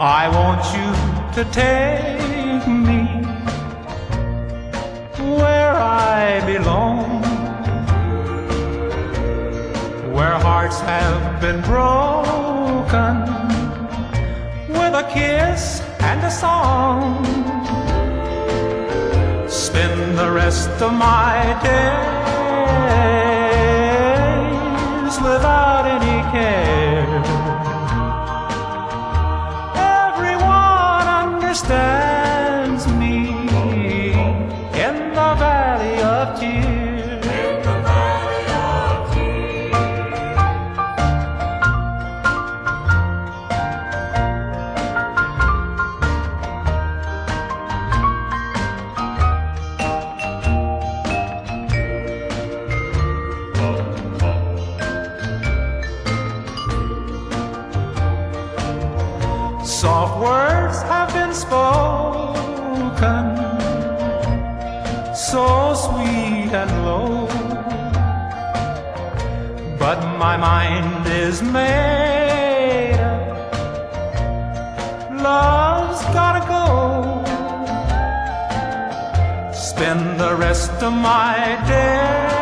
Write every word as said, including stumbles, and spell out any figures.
I want you to take me where I belong, where hearts have been broken with a kiss and a song. Spend the rest of my days without any care. Everyone understands me in the valley of tears. Soft words have been spoken, so sweet and low, but my mind is made up. Love's gotta go. Spend the rest of my days